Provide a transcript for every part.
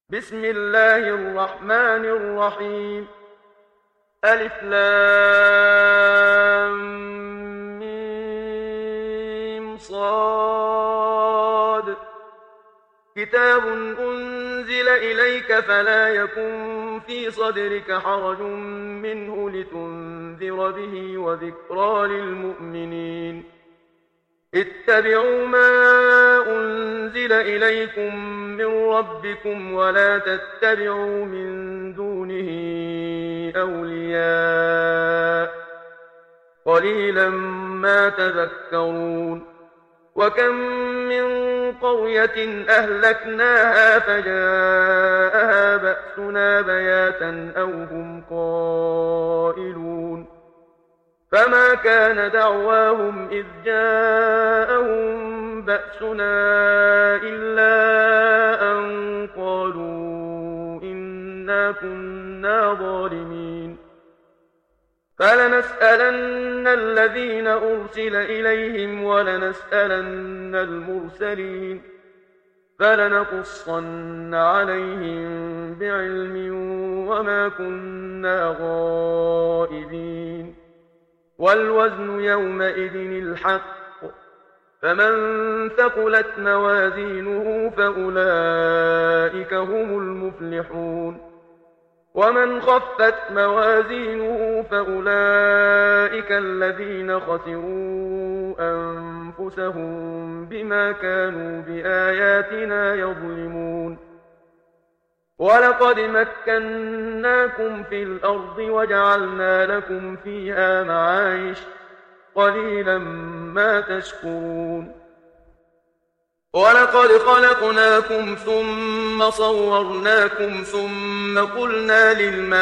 بسم الله الرحمن الرحيم. ألف لام ميم صاد. كتاب أنزل إليك فلا يكن في صدرك حرج منه لتنذر به وذكرى للمؤمنين. اتبعوا ما أنزل إليكم من ربكم ولا تتبعوا من دونه أولياء قليلا ما تذكرون. وكم من قرية أهلكناها فجاءها بأسنا بياتا أو هم قائلون. فما كان دعواهم إذ جاءهم بأسنا إلا أن قالوا إنا كنا ظالمين. فلنسألن الذين أرسل إليهم ولنسألن المرسلين فلنقصن عليهم بعلم وما كنا غائبين. والوزن يومئذ الحق، فمن ثقلت موازينه فأولئك هم المفلحون. ومن خفت موازينه فأولئك الذين خسروا أنفسهم بما كانوا بآياتنا يظلمون. ولقد مكناكم في الأرض وجعلنا لكم فيها معايش قليلا ما تشكرون. ولقد خلقناكم ثم صورناكم ثم قلنا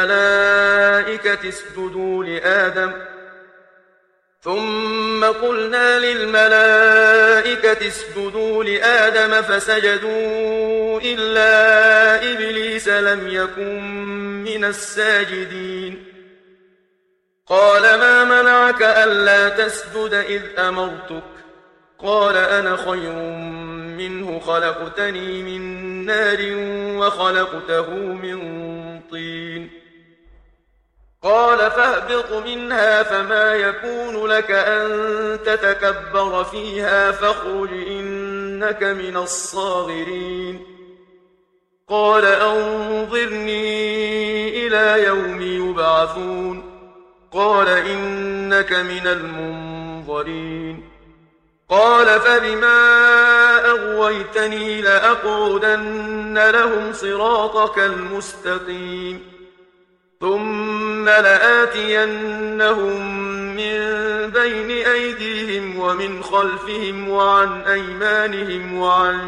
للملائكة اسجدوا لآدم فسجدوا إلا إبليس لم يكن من الساجدين. قال ما منعك ألا تسجد إذ أمرتك؟ قال أنا خير منه خلقتني من نار وخلقته من طين. قال فاهبط منها فما يكون لك أن تتكبر فيها فاخرج إنك من الصاغرين. قال أنظرني إلى يوم يبعثون. قال إنك من المنظرين. قال فبما أغويتني لأقعدن لهم صراطك المستقيم ثم لآتينهم من بين أيديهم ومن خلفهم وعن أيمانهم وعن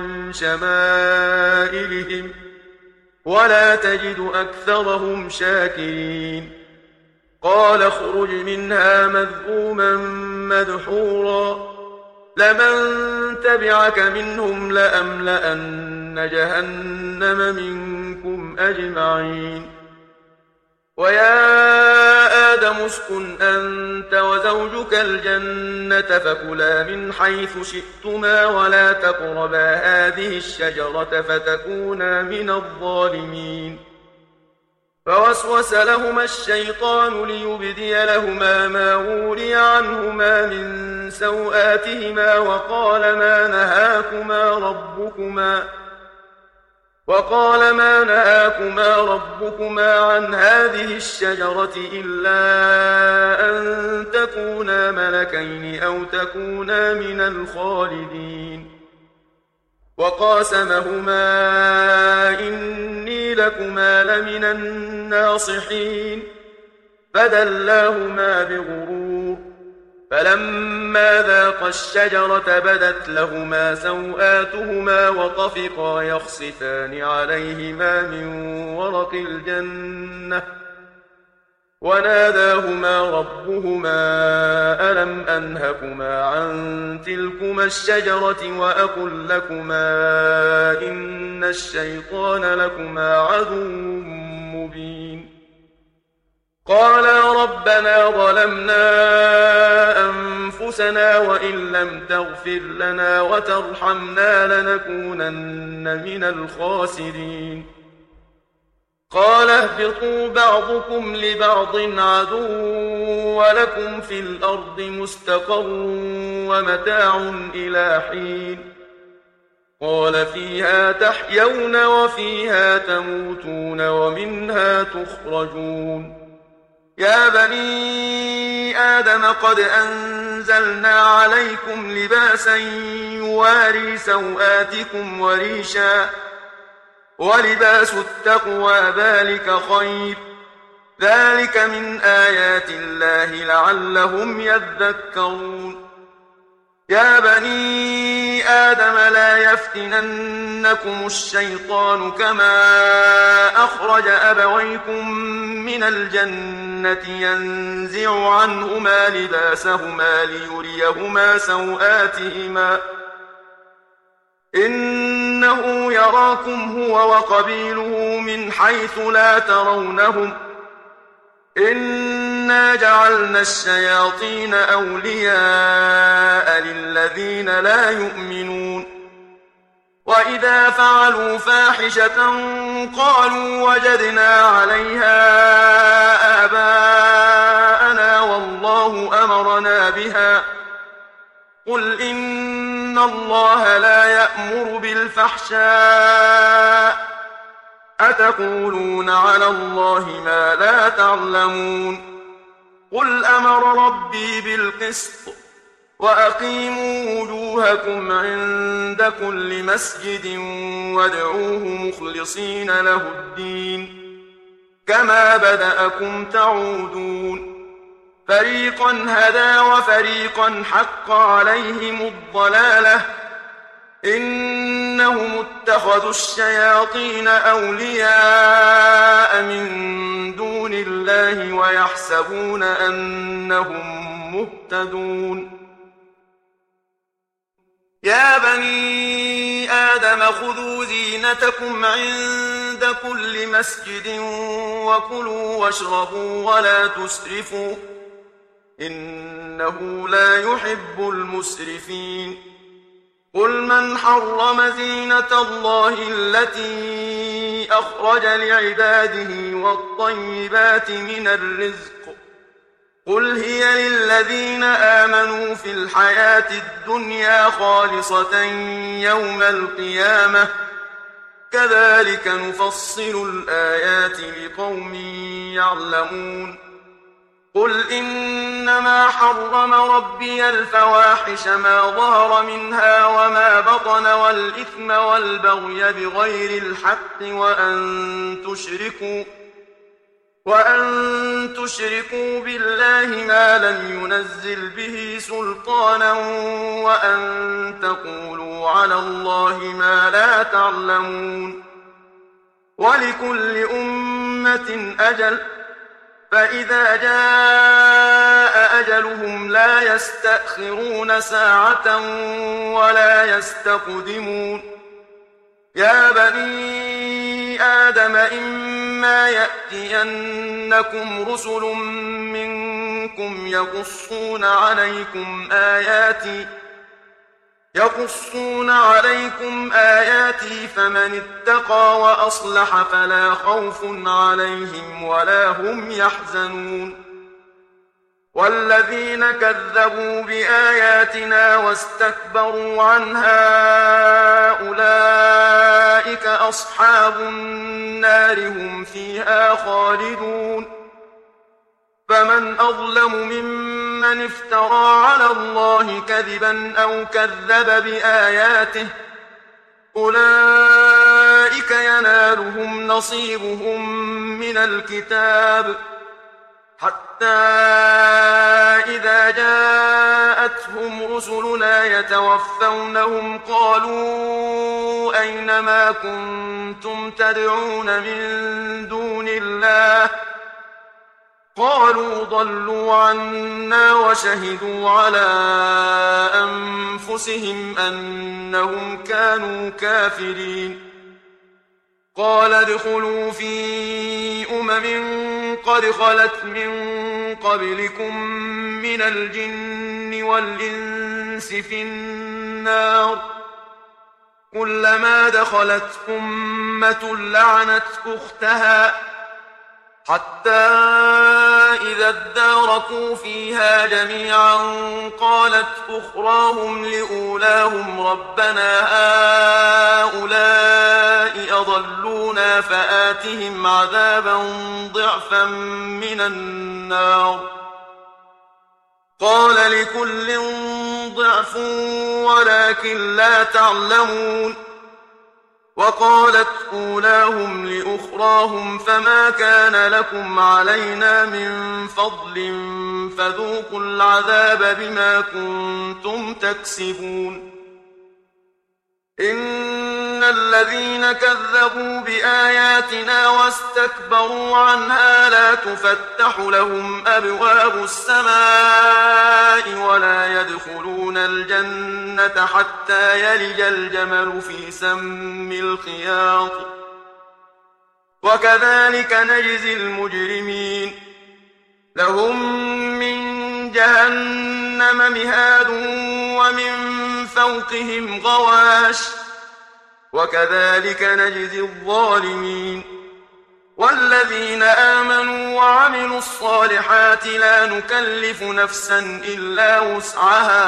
شمائلهم ولا تجد أكثرهم شاكرين. قال اخرج منها مذءوما مدحورا لمن تبعك منهم لأملأن جهنم منكم أجمعين. ويا آدم اسكن أنت وزوجك الجنة فكلا من حيث شئتما ولا تقربا هذه الشجرة فتكونا من الظالمين. فوسوس لهما الشيطان ليبدي لهما ما وري عنهما من سوآتهما وقال ما نهاكما ربكما عن هذه الشجرة إلا أن تكونا ملكين أو تكونا من الخالدين. وقاسمهما إني لكما لمن الناصحين فدلاهما بغرور. فلما ذاقا الشجرة بدت لهما سوآتهما وطفقا يخصفان عليهما من ورق الجنة وناداهما ربهما ألم أنهكما عن تلكما الشجرة وأقل لكما إن الشيطان لكما عدو مبين. قالا ربنا ظلمنا أنفسنا وإن لم تغفر لنا وترحمنا لنكونن من الخاسرين. قال اهبطوا بعضكم لبعض عدو ولكم في الأرض مستقر ومتاع إلى حين قال فيها تحيون وفيها تموتون ومنها تخرجون يا بني آدم قد أنزلنا عليكم لباسا يواري سوآتكم وريشا ولباس التقوى ذلك خير ذلك من آيات الله لعلهم يذكرون يا بني آدم لا يفتننكم الشيطان كما أخرج أبويكم من الجنة ينزع عنهما لباسهما ليريهما سوآتهما إنه يراكم هو وقبيله من حيث لا ترونهم إنا جعلنا الشياطين أولياء للذين لا يؤمنون وإذا فعلوا فاحشة قالوا وجدنا عليها آباءنا والله أمرنا بها قل إن الله لا يأمر بالفحشاء أتقولون على الله ما لا تعلمون قل أمر ربي بالقسط وأقيموا وجوهكم عند كل مسجد وادعوه مخلصين له الدين كما بدأكم تعودون فريقا هدى وفريقا حق عليهم الضلالة إنهم اتخذوا الشياطين أولياء من دون الله ويحسبون أنهم مهتدون يا بني آدم خذوا زينتكم عند كل مسجد وكلوا واشربوا ولا تسرفوا إنه لا يحب المسرفين قل من حرم زينة الله التي أخرج لعباده والطيبات من الرزق قل هي للذين آمنوا في الحياة الدنيا خالصة يوم القيامة كذلك نفصل الآيات لقوم يعلمون قل إنما حرم ربي الفواحش ما ظهر منها وما بطن والإثم والبغي بغير الحق وأن تشركوا بالله ما لم ينزل به سلطانا وأن تقولوا على الله ما لا تعلمون ولكل أمة أجل فإذا جاء أجلهم لا يستأخرون ساعة ولا يستقدمون يا بني آدم إما يأتينكم رسل منكم يقصون عليكم آياتي فمن اتقى وأصلح فلا خوف عليهم ولا هم يحزنون والذين كذبوا بآياتنا واستكبروا عنها أولئك أصحاب النار هم فيها خالدون فمن أظلم ممن افترى على الله كذبا أو كذب بآياته أولئك ينالهم نصيبهم من الكتاب حتى إذا جاءتهم رسلنا يتوفونهم قالوا أين ما كنتم تدعون من دون الله قالوا ضلوا عنا وشهدوا على أنفسهم أنهم كانوا كافرين قال ادخلوا في قد خلت من قبلكم من الجن والإنس في النار كلما دخلت أمة لعنت أختها حتى إذا اداركوا فيها جميعا قالت أخراهم لأولاهم ربنا هؤلاء أضلونا فآتهم عذابا ضعفا من النار قال لكل ضعف ولكن لا تعلمون وقالت أولاهم لأخراهم فما كان لكم علينا من فضل فذوقوا العذاب بما كنتم تكسبون إن الذين كذبوا بآياتنا واستكبروا عنها لا تفتح لهم أبواب السماء ولا يدخلون الجنة حتى يلج الجمل في سم الخياط وكذلك نجزي المجرمين لهم من جهنم مهاد ومن فوقهم غواش وكذلك نجزي الظالمين والذين آمنوا وعملوا الصالحات لا نكلف نفسا إلا وسعها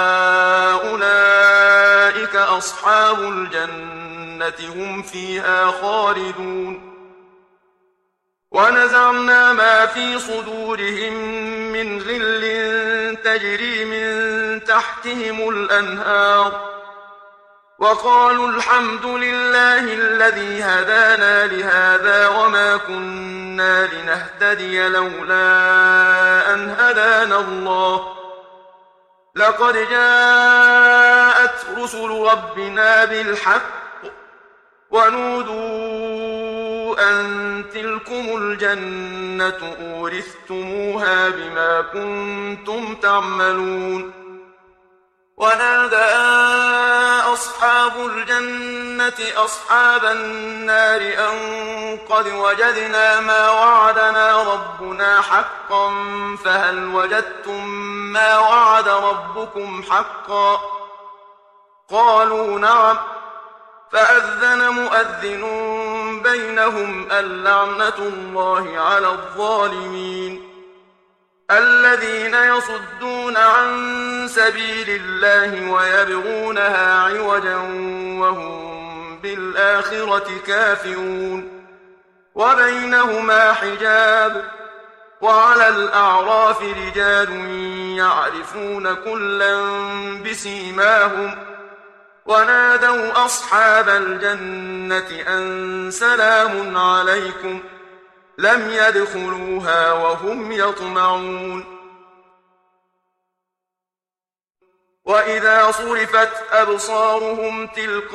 أولئك أصحاب الجنة هم فيها خالدون ونزعنا ما في صدورهم من غل تجري من تحتهم الأنهار وقالوا الحمد لله الذي هدانا لهذا وما كنا لنهتدي لولا أن هدانا الله لقد جاءت رسل ربنا بالحق ونودوا أن تلكم الجنة أورثتموها بما كنتم تعملون ونادى أصحاب الجنة أصحاب النار أن قد وجدنا ما وعدنا ربنا حقا فهل وجدتم ما وعد ربكم حقا قالوا نعم فأذن مؤذن بينهم اللعنة الله على الظالمين الذين يصدون عن سبيل الله ويبغونها عوجا وهم بالآخرة كافرون وبينهما حجاب وعلى الأعراف رجال يعرفون كلا بسيماهم ونادوا أصحاب الجنة أن سلام عليكم لم يدخلوها وهم يطمعون وإذا صرفت أبصارهم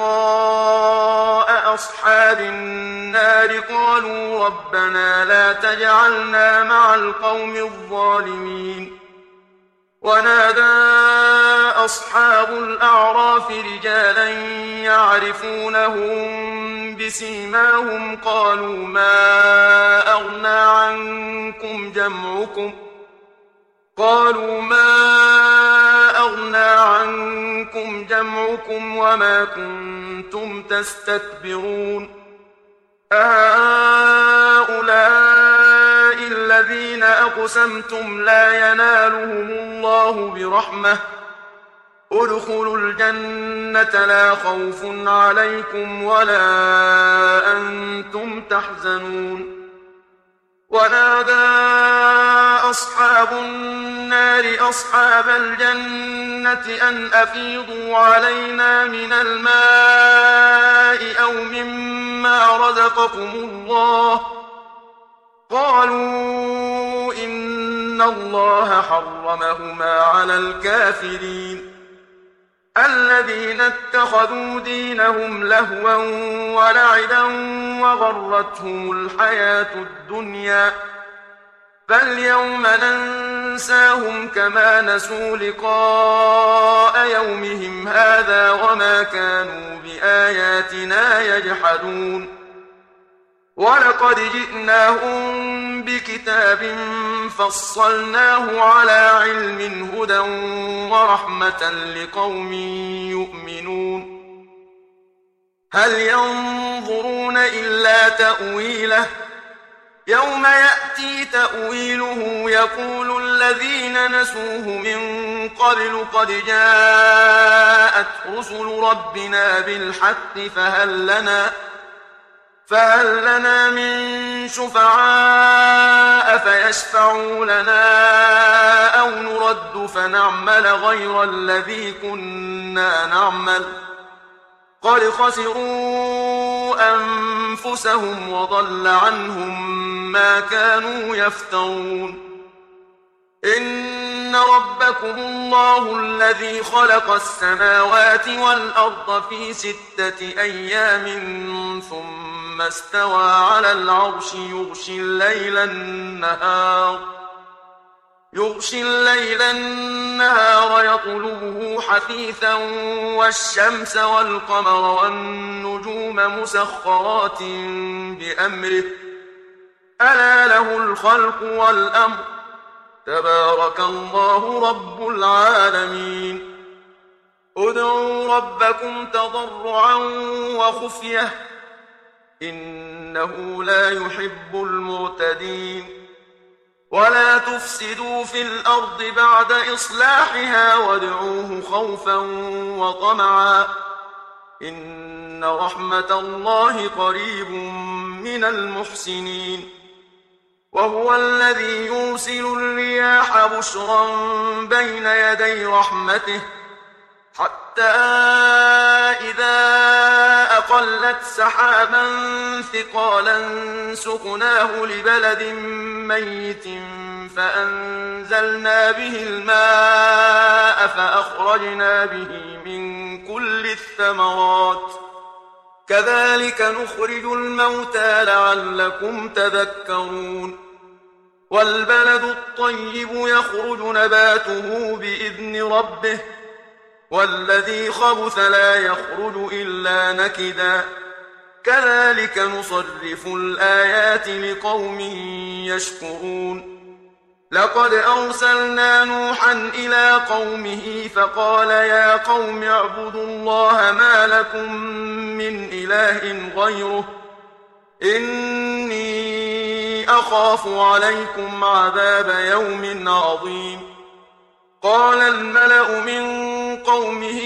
تلقاء أصحاب النار قالوا ربنا لا تجعلنا مع القوم الظالمين ونادى أصحاب الأعراف رجالا يعرفونهم بسيماهم قالوا ما أغنى عنكم جمعكم وما كنتم تستكبرون أهؤلاء الذين أقسمتم لا ينالهم الله برحمة ادخلوا الجنة لا خوف عليكم ولا أنتم تحزنون ونادى أصحاب النار أصحاب الجنة أن أفيضوا علينا من الماء أو مما رزقكم الله قالوا إن الله حرمهما على الكافرين الذين اتخذوا دينهم لهوا ولعبا وغرتهم الحياة الدنيا فاليوم ننساهم كما نسوا لقاء يومهم هذا وما كانوا بآياتنا يجحدون ولقد جئناهم بكتاب فصلناه على علم هدى ورحمة لقوم يؤمنون هل ينظرون إلا تأويله يوم يأتي تأويله يقول الذين نسوه من قبل قد جاءت رسل ربنا بالحق فهل لنا من شفعاء فيشفعوا لنا أو نرد فنعمل غير الذي كنا نعمل قد خسروا أنفسهم وضل عنهم ما كانوا يفترون إن ربكم الله الذي خلق السماوات والأرض في 6 أيام ثم استوى على العرش يغشي الليل النهار يطلبه حثيثا والشمس والقمر والنجوم مسخرات بأمره ألا له الخلق والأمر تبارك الله رب العالمين ادعوا ربكم تضرعا وخفية إنه لا يحب المعتدين ولا تفسدوا في الأرض بعد إصلاحها وادعوه خوفا وطمعا إن رحمة الله قريب من المحسنين وهو الذي يرسل الرياح بشرا بين يدي رحمته حتى إذا أقلت سحابا ثقالا سقناه لبلد ميت فأنزلنا به الماء فأخرجنا به من كل الثمرات كذلك نخرج الموتى لعلكم تذكرون والبلد الطيب يخرج نباته بإذن ربه والذي خبث لا يخرج إلا نكدا كذلك نصرف الآيات لقوم يشكرون لقد أرسلنا نوحا إلى قومه فقال يا قوم اعبدوا الله ما لكم من إله غيره إني أخاف عليكم عذاب يوم عظيم قال الملأ من قومه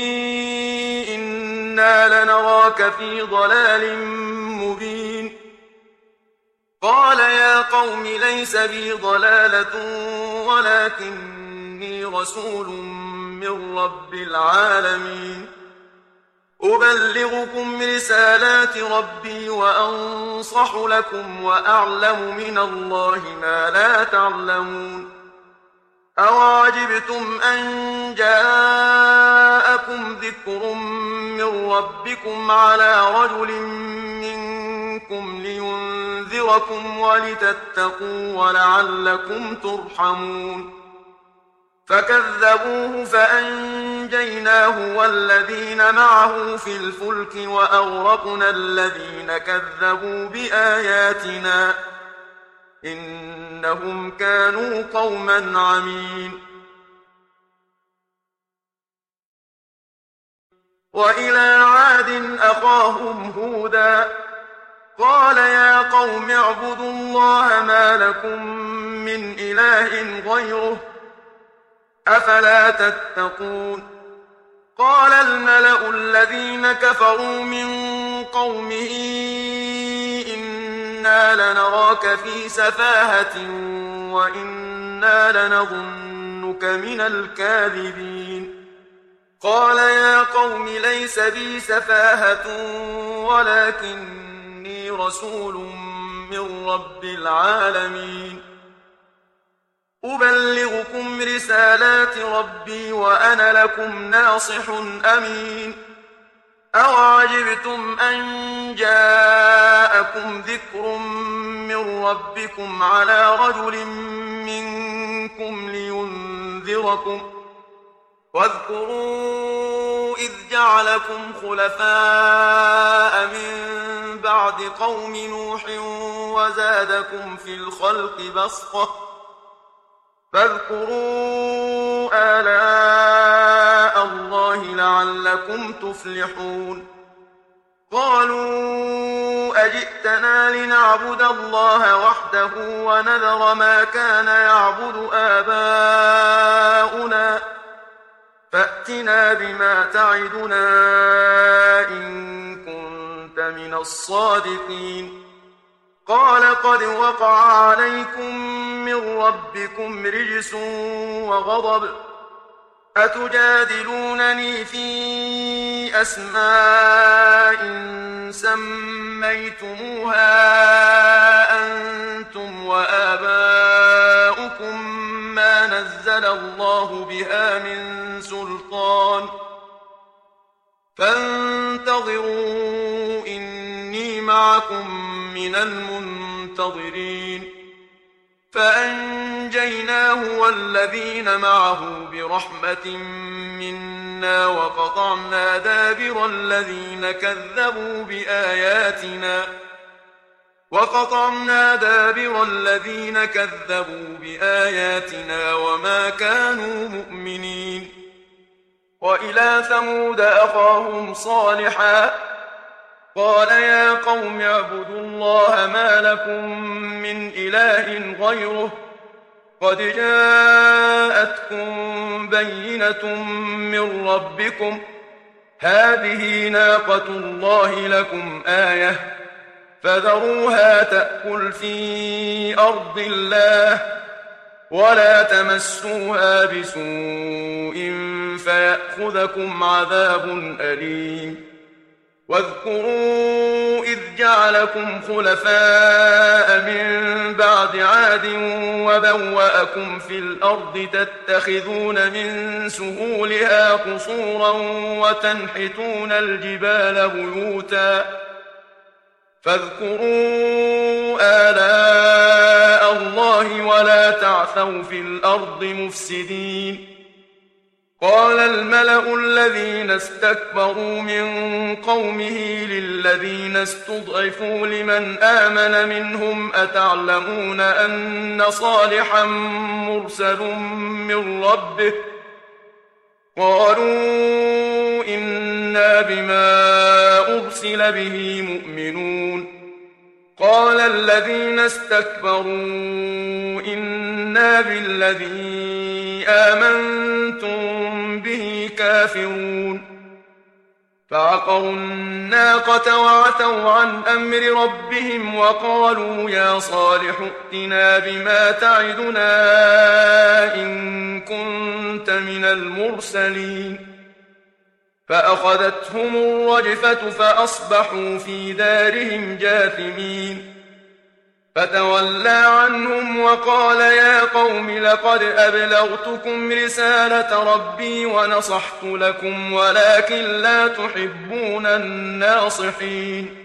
إنا لنراك في ضلال مبين قال يا قوم ليس بي ضلالة ولكني رسول من رب العالمين أبلغكم رسالات ربي وأنصح لكم وأعلم من الله ما لا تعلمون أوعجبتم أن جاءكم ذكر من ربكم على رجل منكم لينذركم ولتتقوا ولعلكم ترحمون فكذبوه فأنجيناه والذين معه في الفلك وأغرقنا الذين كذبوا بآياتنا إنهم كانوا قوما عمين وإلى عاد أخاهم هودا قال يا قوم اعبدوا الله ما لكم من إله غيره أفلا تتقون قال الملأ الذين كفروا من قومه إنا لنراك في سفاهة وإنا لنظنك من الكاذبين قال يا قوم ليس بي سفاهة ولكني رسول من رب العالمين أبلغكم رسالات ربي وأنا لكم ناصح أمين أوعجبتم أن جاءكم ذكر من ربكم على رجل منكم لينذركم واذكروا إذ جعلكم خلفاء من بعد قوم نوح وزادكم في الخلق بسطة فاذكروا آلاء الله لعلكم تفلحون قالوا أجئتنا لنعبد الله وحده ونذر ما كان يعبد آباؤنا فأتنا بما تعدنا إن كنت من الصادقين قال قد وقع عليكم من ربكم رجس وغضب أتجادلونني في أسماء سميتموها أنتم وآباؤكم ما نزل الله بها من سلطان فانتظروا إني معكم من المنتظرين فأنجيناه والذين معه برحمة منا وقطعنا دابر الذين كذبوا بآياتنا وما كانوا مؤمنين وإلى ثمود أخاهم صالحا قال يا قوم اعبدوا الله ما لكم من إله غيره قد جاءتكم بينة من ربكم هذه ناقة الله لكم آية فذروها تأكل في أرض الله ولا تمسوها بسوء فيأخذكم عذاب أليم واذكروا إذ جعلكم خلفاء من بعد عاد وبوأكم في الأرض تتخذون من سهولها قصورا وتنحتون الجبال بيوتا فاذكروا آلاء الله ولا تعثوا في الأرض مفسدين قال الملأ الذين استكبروا من قومه للذين استضعفوا لمن آمن منهم أتعلمون أن صالحا مرسل من ربه قالوا إنا بما أرسل به مؤمنون قال الذين استكبروا إنا بالذي آمنتم به كافرون فعقروا الناقة وعتوا عن أمر ربهم وقالوا يا صالح ائتنا بما تعدنا إن كنت من المرسلين فأخذتهم الرجفة فأصبحوا في دارهم جاثمين فتولى عنهم وقال يا قوم لقد أبلغتكم رسالة ربي ونصحت لكم ولكن لا تحبون الناصحين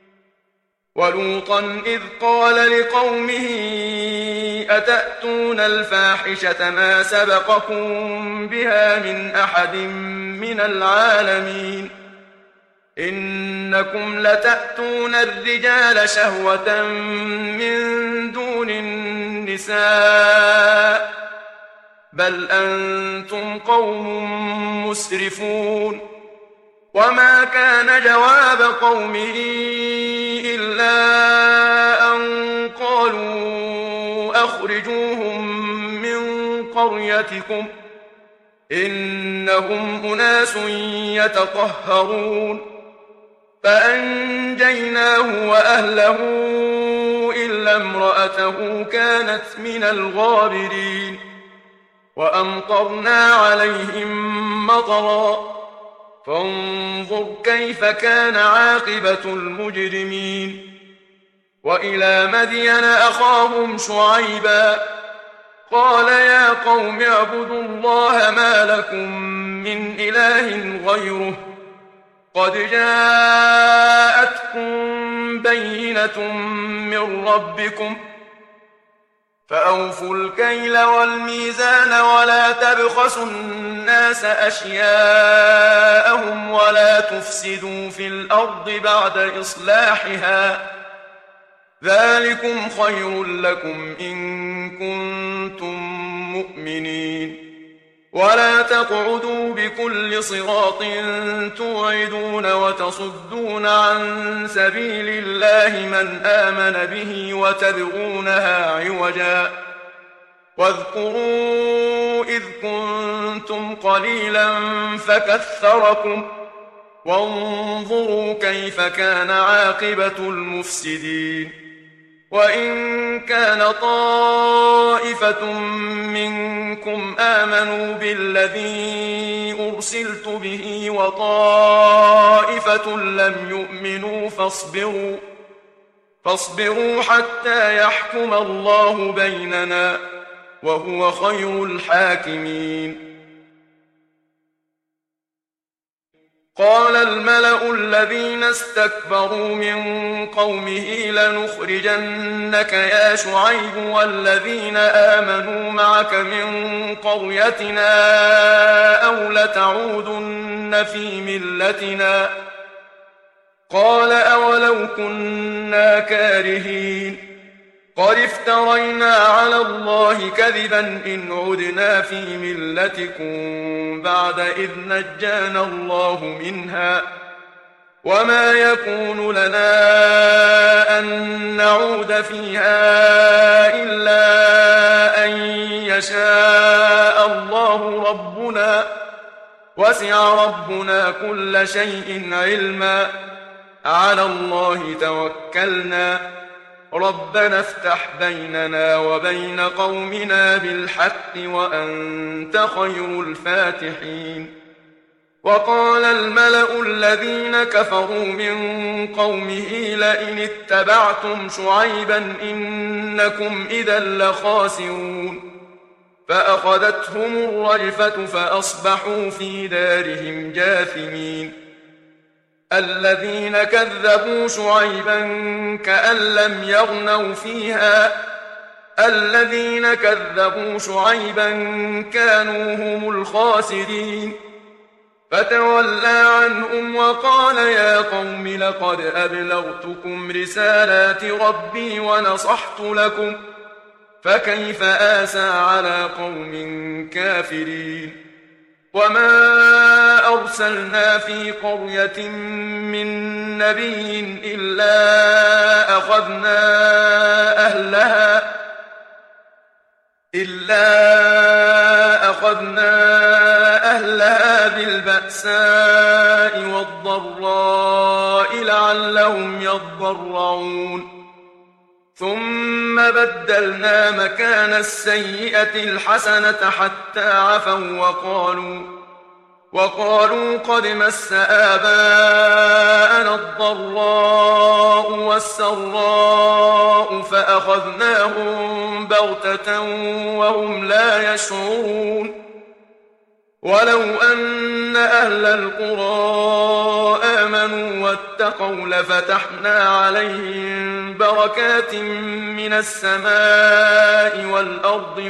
ولوطا إذ قال لقومه أتأتون الفاحشة ما سبقكم بها من أحد من العالمين إنكم لتأتون الرجال شهوة من دون النساء بل أنتم قوم مسرفون وما كان جواب قومه إلا أن قالوا أخرجوهم من قريتكم إنهم أناس يتطهرون فأنجيناه وأهله إلا امرأته كانت من الغابرين وأمطرنا عليهم مطرا فانظر كيف كان عاقبة المجرمين وإلى مدين أخاهم شعيبا قال يا قوم اعبدوا الله ما لكم من إله غيره قد جاءتكم بينة من ربكم فأوفوا الكيل والميزان ولا تبخسوا الناس أشياءهم ولا تفسدوا في الأرض بعد إصلاحها ذلكم خير لكم إن كنتم مؤمنين ولا تقعدوا بكل صراط توعدون وتصدون عن سبيل الله من آمن به وتبغونها عوجا واذكروا إذ كنتم قليلا فكثركم وانظروا كيف كان عاقبة المفسدين وإن كان طائفة منكم آمنوا بالذي أرسلت به وطائفة لم يؤمنوا فاصبروا حتى يحكم الله بيننا وهو خير الحاكمين قال الملأ الذين استكبروا من قومه لنخرجنك يا شعيب والذين آمنوا معك من قريتنا أو لتعودن في ملتنا قال أولو كنا كارهين قد افترينا على الله كذبا إن عدنا في ملتكم بعد إذ نجانا الله منها وما يكون لنا أن نعود فيها إلا أن يشاء الله ربنا وسع ربنا كل شيء علما على الله توكلنا ربنا افتح بيننا وبين قومنا بالحق وأنت خير الفاتحين وقال الملأ الذين كفروا من قومه لئن اتبعتم شعيبا إنكم إذا لخاسرون فأخذتهم الرجفة فأصبحوا في دارهم جاثمين الذين كذبوا شعيبا كأن لم يغنوا فيها الذين كذبوا شعيبا كانوا هم الخاسرين فتولى عنهم وقال يا قوم لقد أبلغتكم رسالات ربي ونصحت لكم فكيف آسى على قوم كافرين وما أرسلنا في قرية من نبي إلا أخذنا أهلها بالبأساء والضراء لعلهم يضرعون ثم بدلنا مكان السيئة الحسنة حتى عفوا وقالوا قد مس آباءنا الضراء والسراء فأخذناهم بغتة وهم لا يشعرون ولو أن أهل القرى آمنوا واتقوا لفتحنا عليهم بركات من السماء والأرض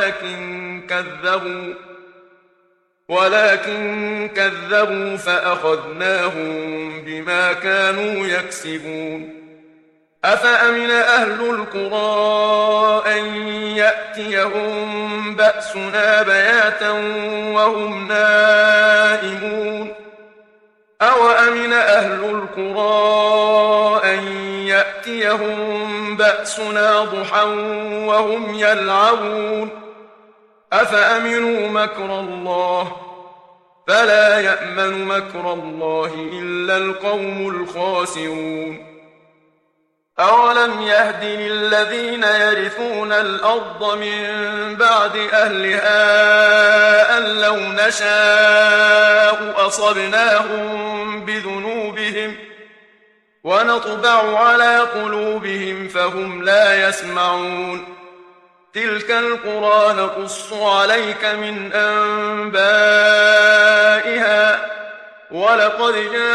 ولكن كذبوا فأخذناهم بما كانوا يكسبون أفأمن أهل القرى أن يأتيهم بأسنا بياتا وهم نائمون أوأمن أهل القرى أن يأتيهم بأسنا ضحى وهم يلعبون أفأمنوا مكر الله فلا يأمن مكر الله إلا القوم الخاسرون أولم يهد للذين يرثون الأرض من بعد أهلها أن لو نشاء أصبناهم بذنوبهم ونطبع على قلوبهم فهم لا يسمعون تلك القرى نقص عليك من أنبائها ولقد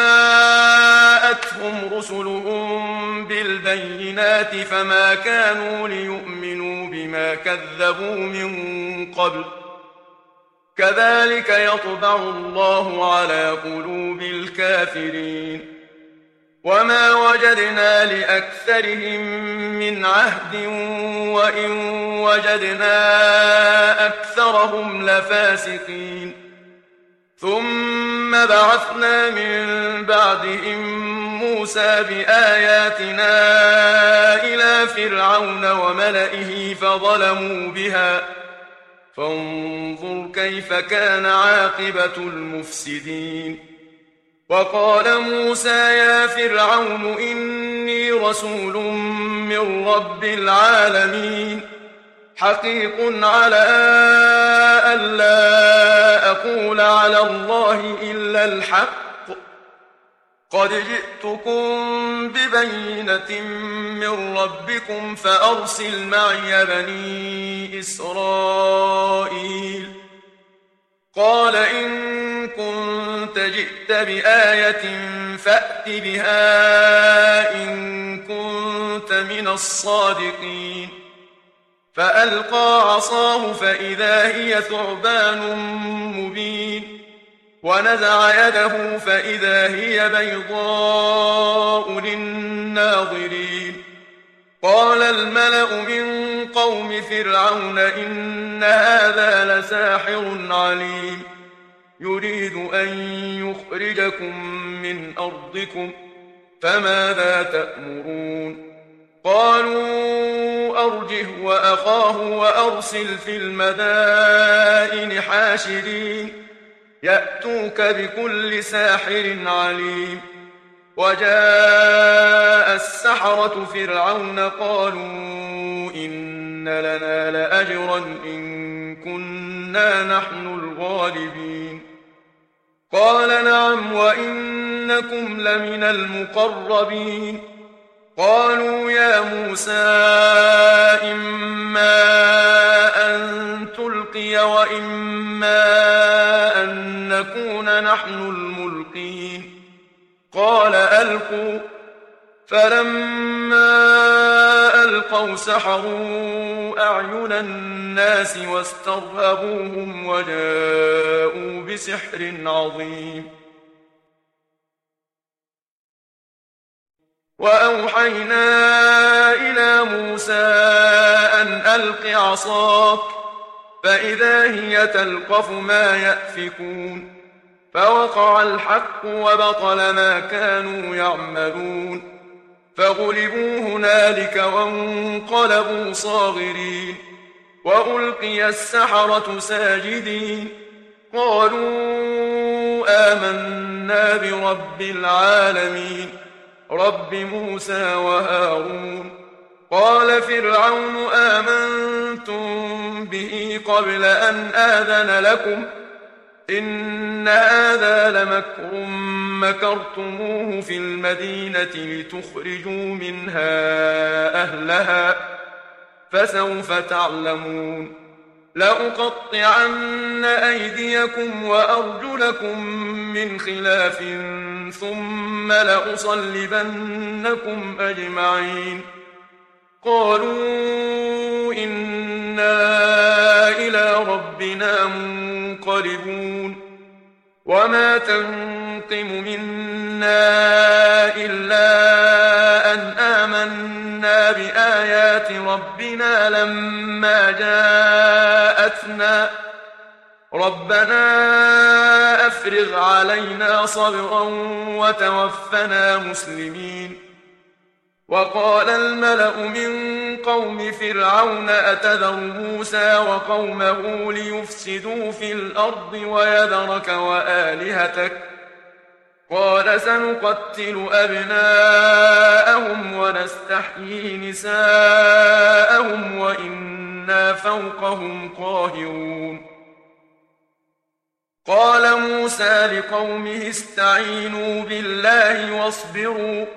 جاءتهم رسلهم بالبينات فما كانوا ليؤمنوا بما كذبوا من قبل كذلك يطبع الله على قلوب الكافرين وما وجدنا لأكثرهم من عهد وإن وجدنا أكثرهم لفاسقين ثم بعثنا من بعدهم موسى بآياتنا إلى فرعون وملئه فظلموا بها فانظر كيف كان عاقبة المفسدين وقال موسى يا فرعون إني رسول من رب العالمين حقيق على ألا أقول على الله إلا الحق قد جئتكم ببينة من ربكم فأرسل معي بني إسرائيل قال إن كنت جئت بآية فأت بها إن كنت من الصادقين فألقى عصاه فإذا هي ثعبان مبين ونزع يده فإذا هي بيضاء للناظرين قال الملأ من قوم فرعون إن هذا لساحر عليم يريد أن يخرجكم من أرضكم فماذا تأمرون قالوا أرجه وأخاه وأرسل في المدائن حاشرين يأتوك بكل ساحر عليم وجاء السحرة فرعون قالوا إن لنا لأجرا إن كنا نحن الغالبين قال نعم وإنكم لمن المقربين قالوا يا موسى إما أن تلقي وإما أن نكون نحن الملقين قال ألقوا فلما ألقوا سحروا أعين الناس واسترهبوهم وجاءوا بسحر عظيم وأوحينا إلى موسى أن ألق عصاك فإذا هي تلقف ما يأفكون فوقع الحق وبطل ما كانوا يعملون فغلبوا هنالك وانقلبوا صاغرين وألقي السحرة ساجدين قالوا آمنا برب العالمين رب موسى وهارون قال فرعون آمنتم به قبل أن آذن لكم إن هذا لمكر مكرتموه في المدينة لتخرجوا منها أهلها فسوف تعلمون لأقطعن أيديكم وأرجلكم من خلاف ثم لأصلبنكم أجمعين قالوا إنا إلى ربنا منقلبون وما تنقم منا إلا أن آمنا بآيات ربنا لما جاءتنا ربنا أفرغ علينا صبرا وتوفنا مسلمين وقال الملأ من قوم فرعون أتذر موسى وقومه ليفسدوا في الأرض ويذرك وآلهتك قال سنقتل أبناءهم ونستحيي نساءهم وإنا فوقهم قاهرون قال موسى لقومه استعينوا بالله واصبروا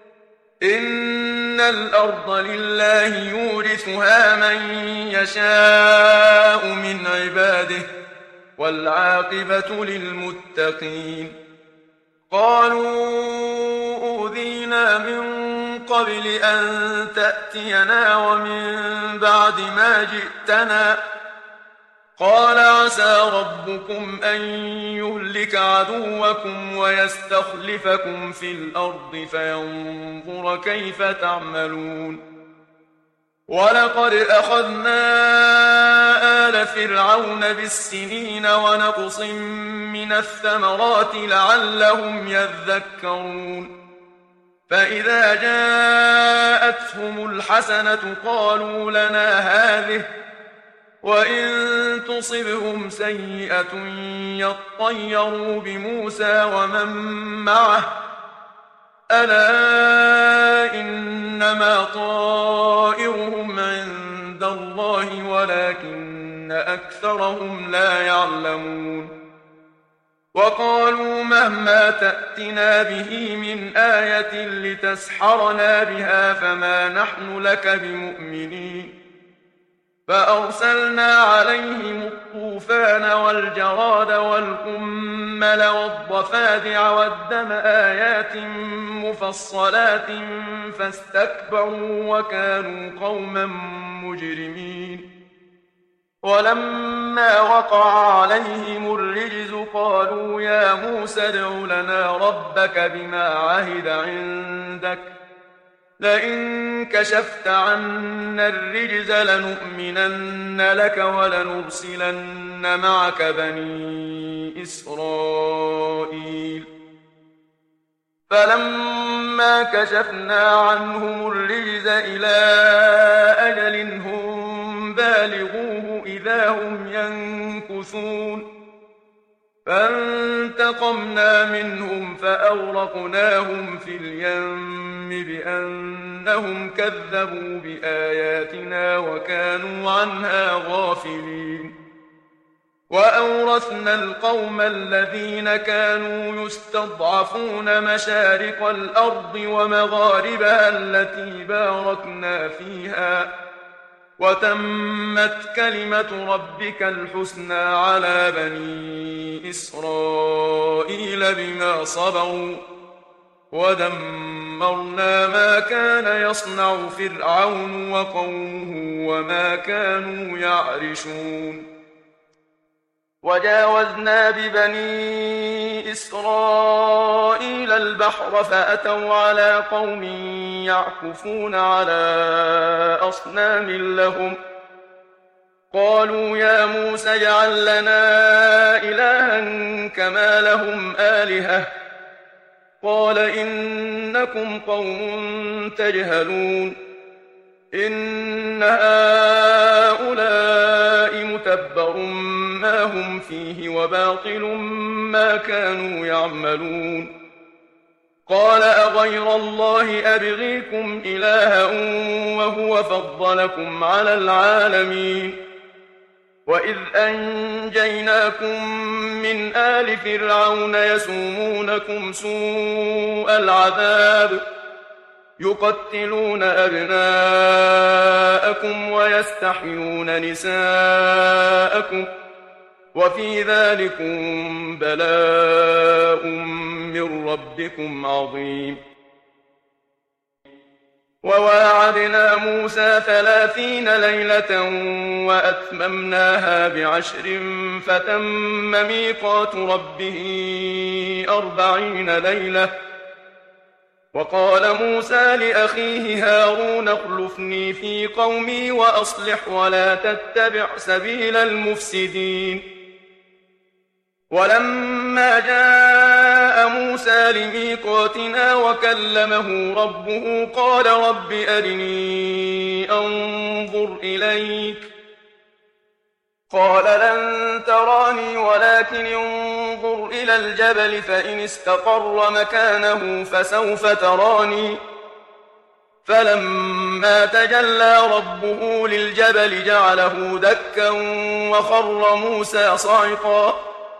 إن الأرض لله يورثها من يشاء من عباده والعاقبة للمتقين قالوا أوذينا من قبل أن تأتينا ومن بعد ما جئتنا قال عسى ربكم أن يهلك عدوكم ويستخلفكم في الأرض فينظر كيف تعملون ولقد أخذنا آل فرعون بالسنين ونقص من الثمرات لعلهم يذكرون فإذا جاءتهم الحسنة قالوا لنا هذه وإن تصبهم سيئة يطيروا بموسى ومن معه ألا إنما طائرهم عند الله ولكن أكثرهم لا يعلمون وقالوا مهما تأتنا به من آية لتسحرنا بها فما نحن لك بمؤمنين فأرسلنا عليهم الطوفان والجراد والقمل والضفادع والدم آيات مفصلات فاستكبروا وكانوا قوما مجرمين ولما وقع عليهم الرجز قالوا يا موسى ادع لنا ربك بما عهد عندك لئن كشفت عنا الرجز لنؤمنن لك ولنرسلن معك بني إسرائيل فلما كشفنا عنهم الرجز إلى أجل هم بالغوه إذا هم ينكثون فانتقمنا منهم فأغرقناهم في اليم بأنهم كذبوا بآياتنا وكانوا عنها غافلين وأورثنا القوم الذين كانوا يستضعفون مشارق الأرض ومغاربها التي باركنا فيها وتمت كلمة ربك الحسنى على بني إسرائيل بما صبروا ودمرنا ما كان يصنع فرعون وقومه وما كانوا يعرشون وجاوزنا ببني إسرائيل البحر فأتوا على قوم يعكفون على أصنام لهم قالوا يا موسى اجعل لنا إلها كما لهم آلهة قال إنكم قوم تجهلون إن هؤلاء متبر ما هم فيه وباطل ما كانوا يعملون قال أغير الله أبغيكم إلها وهو فضلكم على العالمين وإذ أنجيناكم من آل فرعون يسومونكم سوء العذاب يقتلون أبناءكم ويستحيون نساءكم وفي ذلكم بلاء من ربكم عظيم وواعدنا موسى 30 ليلة وأتممناها ب10 فتم ميقات ربه 40 ليلة وقال موسى لأخيه هارون اخلفني في قومي وأصلح ولا تتبع سبيل المفسدين ولما جاء موسى لميقاتنا وكلمه ربه قال رب أرني أنظر إليك قال لن تراني ولكن انظر إلى الجبل فإن استقر مكانه فسوف تراني فلما تجلى ربه للجبل جعله دكا وخر موسى صعقا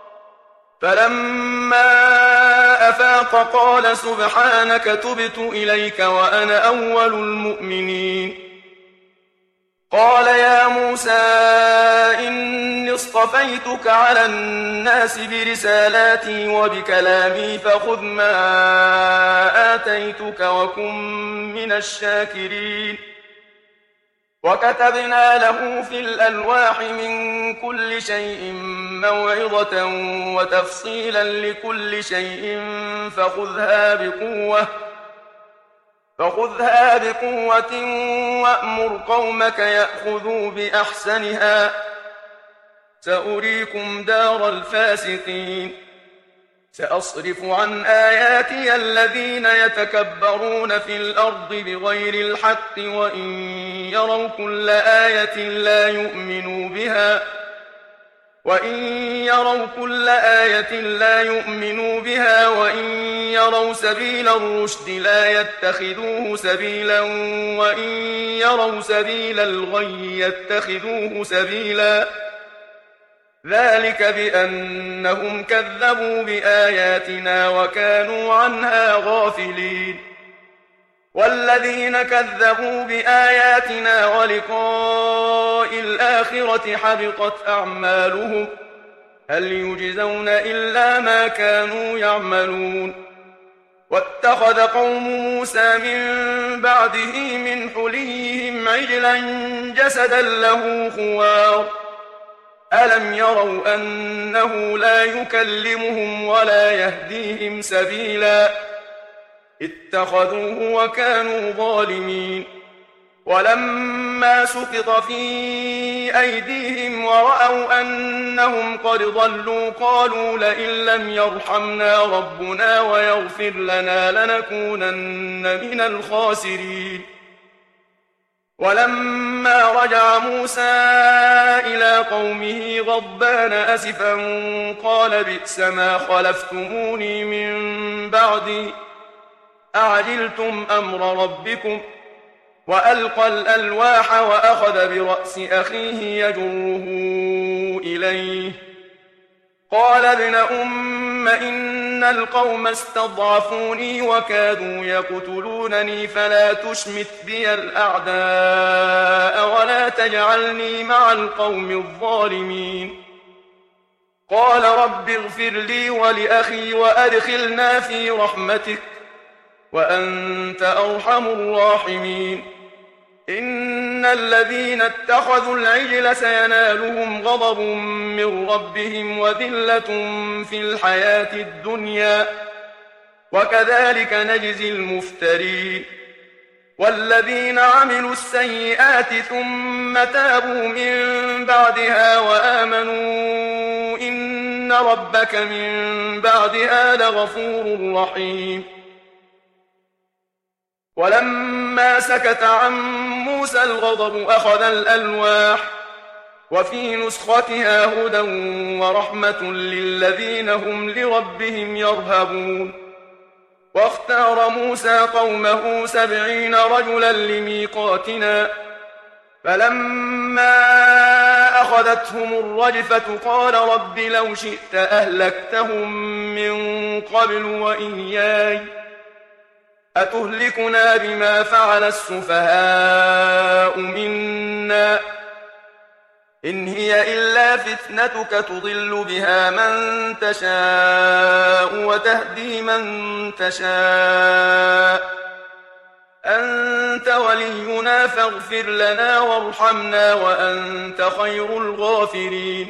فلما أفاق قال سبحانك تبت إليك وأنا أول المؤمنين قال يا موسى إني اصطفيتك على الناس برسالاتي وبكلامي فخذ ما آتيتك وكن من الشاكرين وكتبنا له في الألواح من كل شيء موعظة وتفصيلا لكل شيء فخذها بقوة وأمر قومك يأخذوا بأحسنها سأريكم دار الفاسقين سأصرف عن آياتي الذين يتكبرون في الأرض بغير الحق وإن يروا كل آية لا يؤمنوا بها وإن يروا سبيل الرشد لا يتخذوه سبيلا وإن يروا سبيل الغي يتخذوه سبيلا ذلك بأنهم كذبوا بآياتنا وكانوا عنها غافلين والذين كذبوا بآياتنا ولقاء الآخرة حبطت أعمالهم هل يجزون إلا ما كانوا يعملون واتخذ قوم موسى من بعده من حليهم عجلا جسدا له خوار ألم يروا أنه لا يكلمهم ولا يهديهم سبيلا اتخذوه وكانوا ظالمين ولما سقط في أيديهم ورأوا أنهم قد ضلوا قالوا لئن لم يرحمنا ربنا ويغفر لنا لنكونن من الخاسرين ولما رجع موسى إلى قومه غضبان أسفا قال بئس ما خلفتموني من بعدي أعجلتم أمر ربكم وألقى الألواح وأخذ برأس أخيه يجره إليه قال ابن أم إن القوم استضعفوني وكادوا يقتلونني فلا تشمت بي الأعداء ولا تجعلني مع القوم الظالمين قال رب اغفر لي ولأخي وأدخلنا في رحمتك وأنت أرحم الراحمين إن الذين اتخذوا العجل سينالهم غضب من ربهم وذلة في الحياة الدنيا وكذلك نجزي المفترين والذين عملوا السيئات ثم تابوا من بعدها وآمنوا إن ربك من بعدها لغفور رحيم ولما سكت عن موسى الغضب أخذ الألواح وفي نسختها هدى ورحمة للذين هم لربهم يرهبون واختار موسى قومه 70 رجلا لميقاتنا فلما أخذتهم الرجفة قال رب لو شئت أهلكتهم من قبل وإياي أتهلكنا بما فعل السفهاء منا إن هي إلا فتنتك تضل بها من تشاء وتهدي من تشاء أنت ولينا فاغفر لنا وارحمنا وأنت خير الغافرين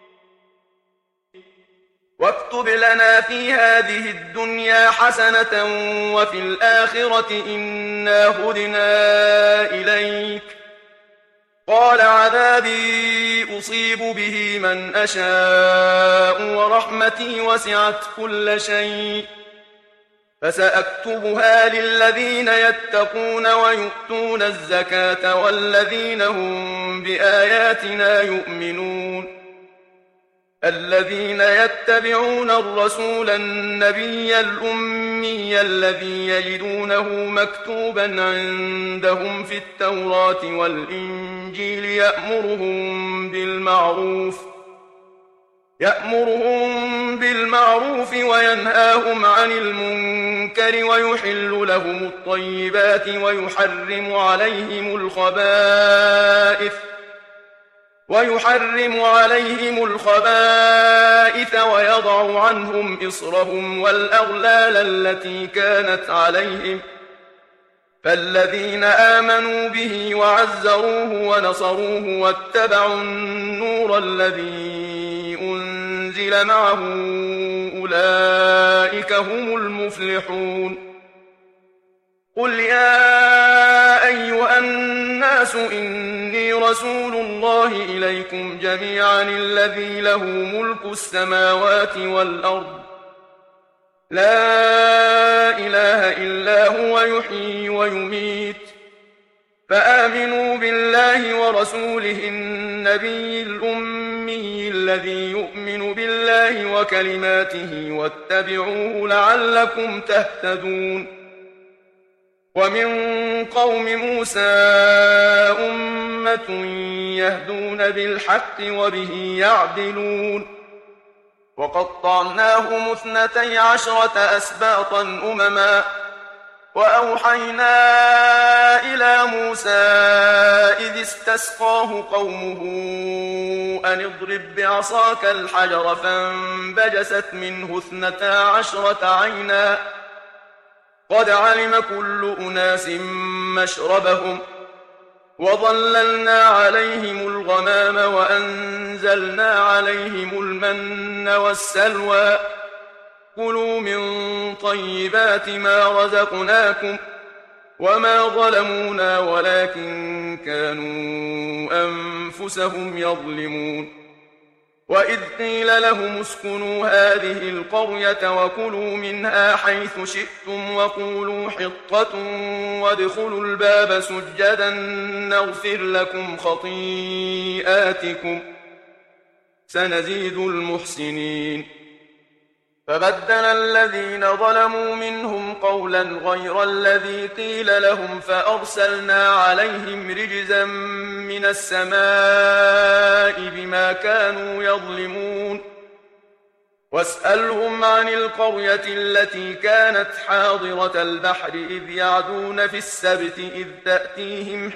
واكتب لنا في هذه الدنيا حسنة وفي الآخرة إنا هدنا إليك قال عذابي أصيب به من أشاء ورحمتي وسعت كل شيء فسأكتبها للذين يتقون ويؤتون الزكاة والذين هم بآياتنا يؤمنون الذين يتبعون الرسول النبي الأمي الذي يجدونه مكتوبا عندهم في التوراة والإنجيل يأمرهم بالمعروف وينهاهم عن المنكر ويحل لهم الطيبات ويحرم عليهم الخبائث ويضع عنهم إصرهم والأغلال التي كانت عليهم فالذين آمنوا به وعزروه ونصروه واتبعوا النور الذي أنزل معه أولئك هم المفلحون قل يا أيها الناس إني رسول الله إليكم جميعا الذي له ملك السماوات والأرض لا إله إلا هو يحيي ويميت فآمنوا بالله ورسوله النبي الأمي الذي يؤمن بالله وكلماته واتبعوه لعلكم تهتدون ومن قوم موسى أمة يهدون بالحق وبه يعدلون وقطعناهم 12 أسباطا أمما وأوحينا إلى موسى إذ استسقاه قومه أن اضرب بعصاك الحجر فانبجست منه 12 عينا قد علم كل أناس مشربهم وظللنا عليهم الغمام وأنزلنا عليهم المن والسلوى كلوا من طيبات ما رزقناكم وما ظلمونا ولكن كانوا أنفسهم يظلمون وإذ قيل لهم اسكنوا هذه القرية وكلوا منها حيث شئتم وقولوا حطة وادخلوا الباب سجدا نغفر لكم خطيئاتكم سنزيد المحسنين فبدل الذين ظلموا منهم قولا غير الذي قيل لهم فأرسلنا عليهم رجزا من السماء بما كانوا يظلمون واسألهم عن القرية التي كانت حاضرة البحر إذ يعدون في السبت إذ تأتيهم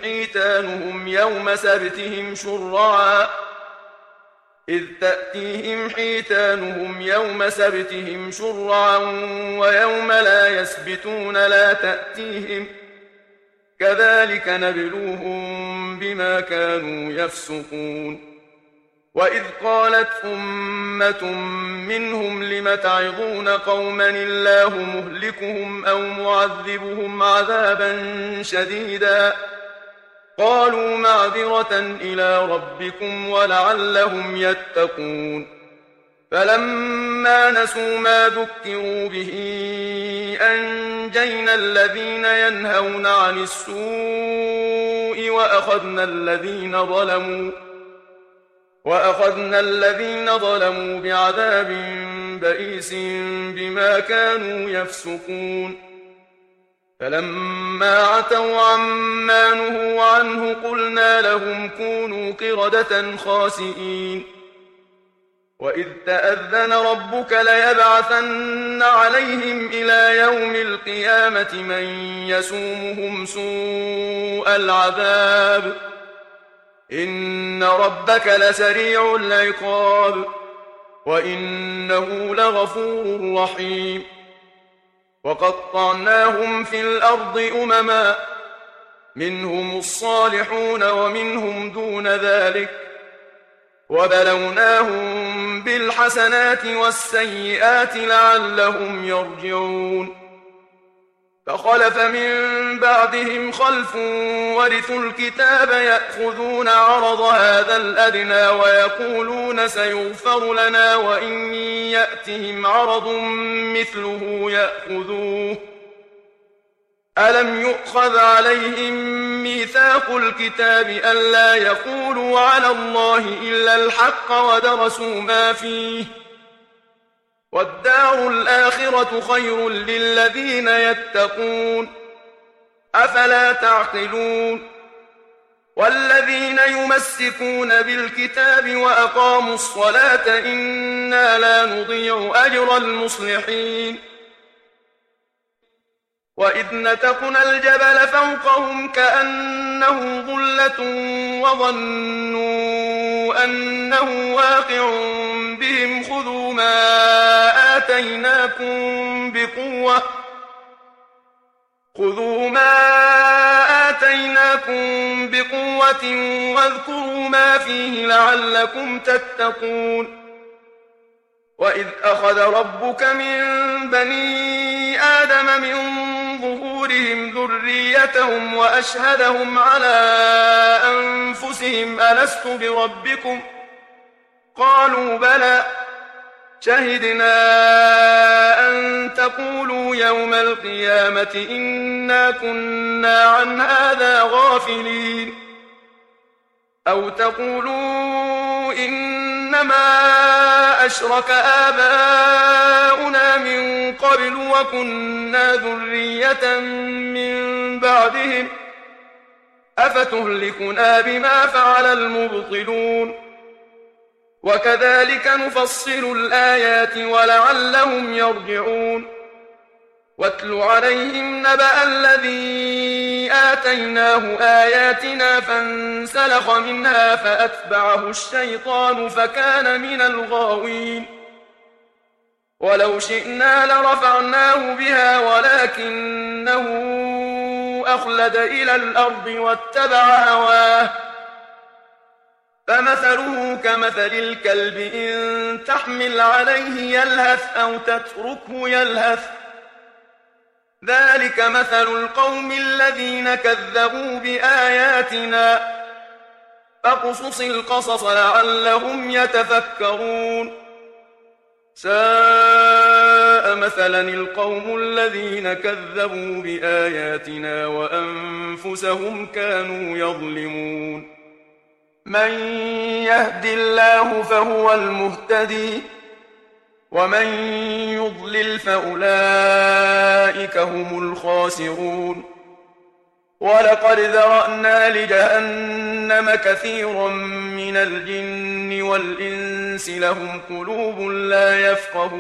حيتانهم يوم سبتهم شرعا ويوم لا يسبتون لا تأتيهم كذلك نبلوهم بما كانوا يفسقون وإذ قالت أمة منهم لم تعظون قوما الله مهلكهم أو معذبهم عذابا شديدا قالوا معذرة إلى ربكم ولعلهم يتقون فلما نسوا ما ذكروا به أنجينا الذين ينهون عن السوء وأخذنا الذين ظلموا بعذاب بئيس بما كانوا يفسقون فلما عتوا عما نهوا عنه قلنا لهم كونوا قردة خاسئين وإذ تأذن ربك ليبعثن عليهم إلى يوم القيامة من يسومهم سوء العذاب إن ربك لسريع العقاب وإنه لغفور رحيم وقطعناهم في الأرض أمما منهم الصالحون ومنهم دون ذلك وبلوناهم بالحسنات والسيئات لعلهم يرجعون فخلف من بعدهم خلف ورثوا الكتاب يأخذون عرض هذا الأدنى ويقولون سيغفر لنا وإن يأتهم عرض مثله يأخذوه ألم يؤخذ عليهم ميثاق الكتاب ألا يقولوا على الله إلا الحق ودرسوا ما فيه والدار الآخرة خير للذين يتقون أفلا تعقلون والذين يمسكون بالكتاب وأقاموا الصلاة إنا لا نضيع أجر المصلحين وإذ نتقنا الجبل فوقهم كأنه ظلة وظنوا أنه واقع بهم خذوا خذوا ما آتيناكم بقوة واذكروا ما فيه لعلكم تتقون وإذ أخذ ربك من بني آدم من ظهورهم ذريتهم وأشهدهم على أنفسهم ألست بربكم قالوا بلى شهدنا أن تقولوا يوم القيامة إنا كنا عن هذا غافلين أو تقولوا إنما أشرك آباؤنا من قبل وكنا ذرية من بعدهم أفتهلكنا بما فعل المبطلون وكذلك نفصل الآيات ولعلهم يرجعون واتل عليهم نبأ الذي آتيناه آياتنا فانسلخ منها فأتبعه الشيطان فكان من الغاوين ولو شئنا لرفعناه بها ولكنه أخلد إلى الأرض واتبع هواه فمثله كمثل الكلب إن تحمل عليه يلهث أو تتركه يلهث ذلك مثل القوم الذين كذبوا بآياتنا فاقصص القصص لعلهم يتفكرون ساء مثلا القوم الذين كذبوا بآياتنا وأنفسهم كانوا يظلمون من يهد الله فهو المهتدي ومن يضلل فأولئك هم الخاسرون ولقد ذرأنا لجهنم كثيرا من الجن والإنس لهم قلوب لا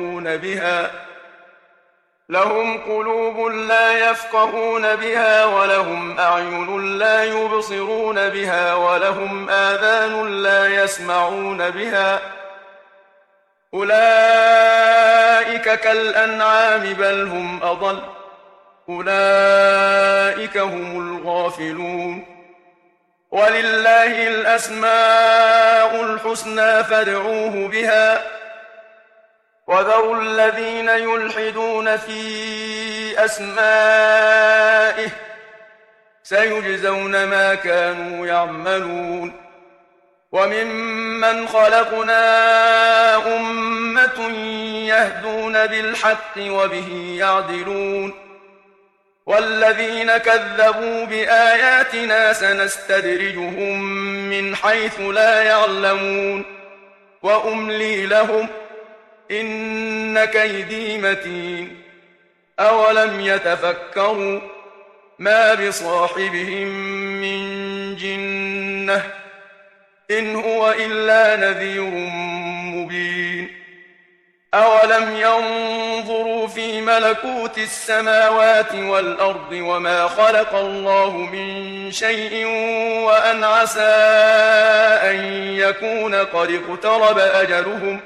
يفقهون بها ولهم أعين لا يبصرون بها ولهم آذان لا يسمعون بها أولئك كالأنعام بل هم أضل أولئك هم الغافلون ولله الأسماء الحسنى فادعوه بها وذروا الذين يلحدون في أسمائه سيجزون ما كانوا يعملون وممن خلقنا أمة يهدون بالحق وبه يعدلون والذين كذبوا بآياتنا سنستدرجهم من حيث لا يعلمون وأملي لهم إن كيدي متين أولم يتفكروا ما بصاحبهم من جنة إن هو إلا نذير مبين أولم ينظروا في ملكوت السماوات والأرض وما خلق الله من شيء وأن عسى أن يكون قد اقترب أجلهم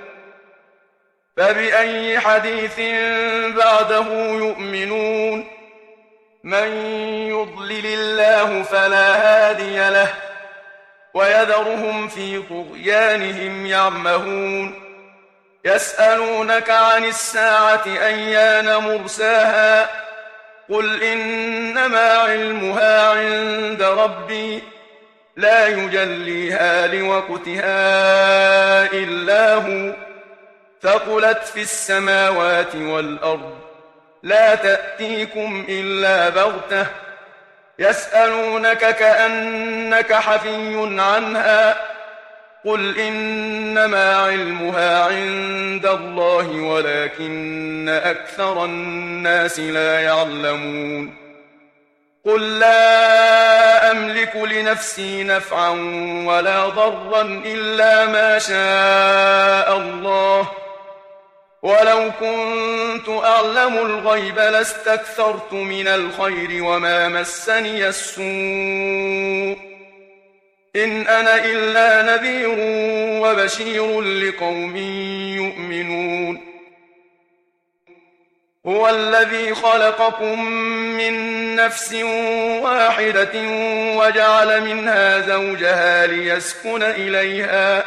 فبأي حديث بعده يؤمنون من يضلل الله فلا هادي له ويذرهم في طغيانهم يعمهون يسألونك عن الساعة أيان مرساها قل إنما علمها عند ربي لا يجليها لوقتها إلا هو ثقلت في السماوات والأرض لا تأتيكم إلا بغتة يسألونك كأنك حفي عنها قل إنما علمها عند الله ولكن أكثر الناس لا يعلمون قل لا أملك لنفسي نفعا ولا ضرا إلا ما شاء الله ولو كنت أعلم الغيب لاستكثرت من الخير وما مسني السوء إن أنا إلا نذير وبشير لقوم يؤمنون هو الذي خلقكم من نفس واحدة وجعل منها زوجها ليسكن إليها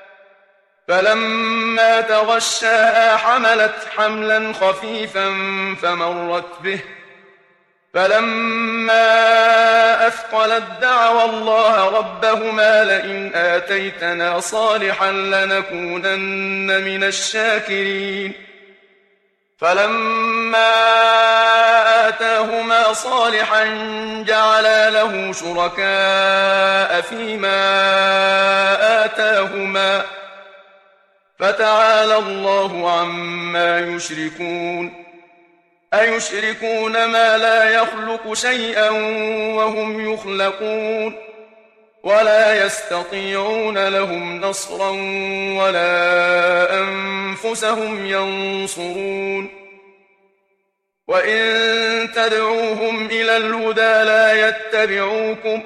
فلما تغشاها حملت حملا خفيفا فمرت به فلما أثقلت دعوا الله ربهما لئن آتيتنا صالحا لنكونن من الشاكرين فلما آتاهما صالحا جعلا له شركاء فيما آتاهما فتعالى الله عما يشركون أيشركون ما لا يخلق شيئا وهم يخلقون ولا يستطيعون لهم نصرا ولا أنفسهم ينصرون وإن تدعوهم إلى الهدى لا يتبعوكم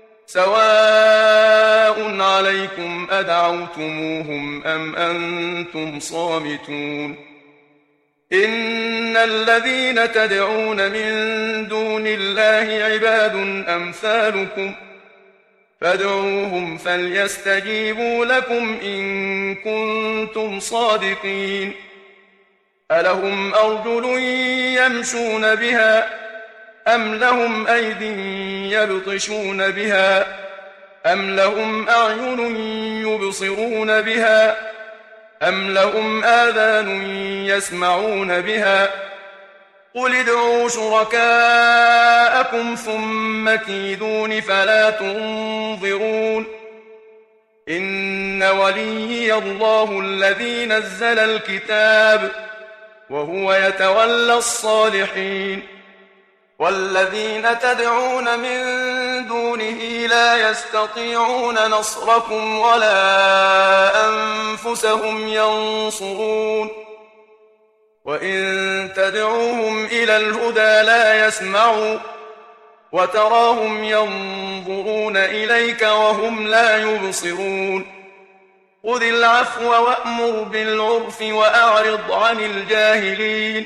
سواء عليكم أدعوتموهم أم أنتم صامتون إن الذين تدعون من دون الله عباد أمثالكم فادعوهم فليستجيبوا لكم إن كنتم صادقين ألهم أرجل يمشون بها أم لهم أيد يبطشون بها أم لهم أعين يبصرون بها أم لهم آذان يسمعون بها قل ادعوا شركاءكم ثم كيدون فلا تنظرون إن وليي الله الذي نزل الكتاب وهو يتولى الصالحين والذين تدعون من دونه لا يستطيعون نصركم ولا أنفسهم ينصرون وإن تدعوهم إلى الهدى لا يسمعوا وتراهم ينظرون إليك وهم لا يبصرون خذ العفو وأمر بالعرف وأعرض عن الجاهلين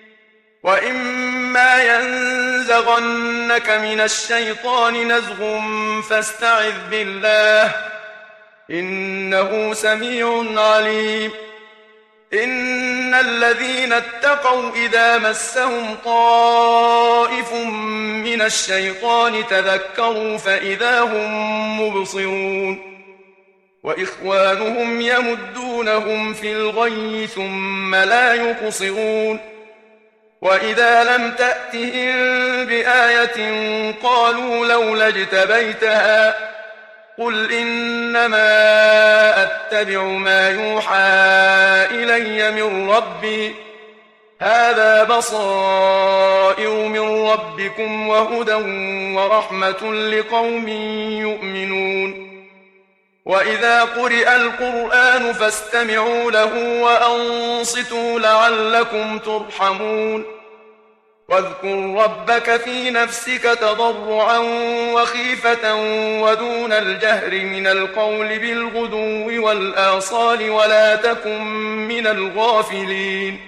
وإما ينزغنك من الشيطان نزغ فاستعذ بالله إنه سميع عليم إن الذين اتقوا إذا مسهم طائف من الشيطان تذكروا فإذا هم مبصرون وإخوانهم يمدونهم في الغي ثم لا يقصرون وإذا لم تأتهم بآية قالوا لولا اجتبيتها قل إنما أتبع ما يوحى إلي من ربي هذا بصائر من ربكم وهدى ورحمة لقوم يؤمنون وإذا قرئ القرآن فاستمعوا له وأنصتوا لعلكم ترحمون واذكر ربك في نفسك تضرعا وخيفة ودون الجهر من القول بالغدو والآصال ولا تكن من الغافلين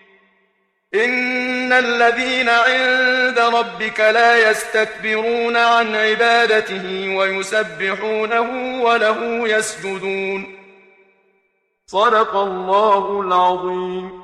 إن الذين عند ربك لا يستكبرون عن عبادته ويسبحونه وله يسجدون صدق الله العظيم.